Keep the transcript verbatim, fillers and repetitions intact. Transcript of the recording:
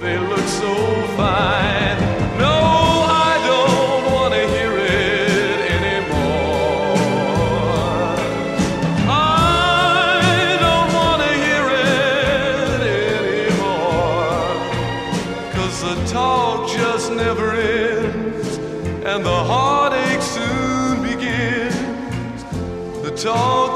they look so fine. No, I don't want to hear it anymore. I don't want to hear it anymore. 'Cause the talk just never ends, and the heartache soon begins. The talk